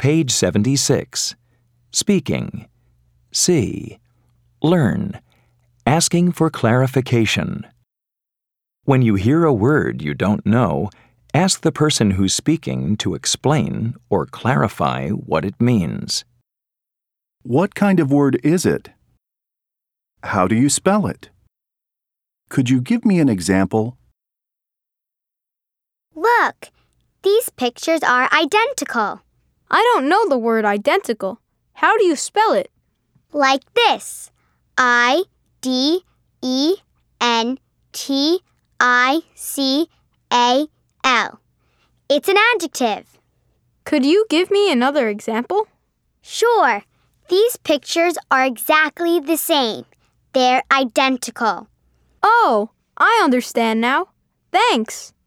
Page 76. Speaking. See. Learn. Asking for clarification. When you hear a word you don't know, ask the person who's speaking to explain or clarify what it means. What kind of word is it? How do you spell it? Could you give me an example? Look, these pictures are identical. I don't know the word identical. How do you spell it? Like this. IDENTICAL. It's an adjective. Could you give me another example? Sure. These pictures are exactly the same. They're identical. Oh, I understand now. Thanks.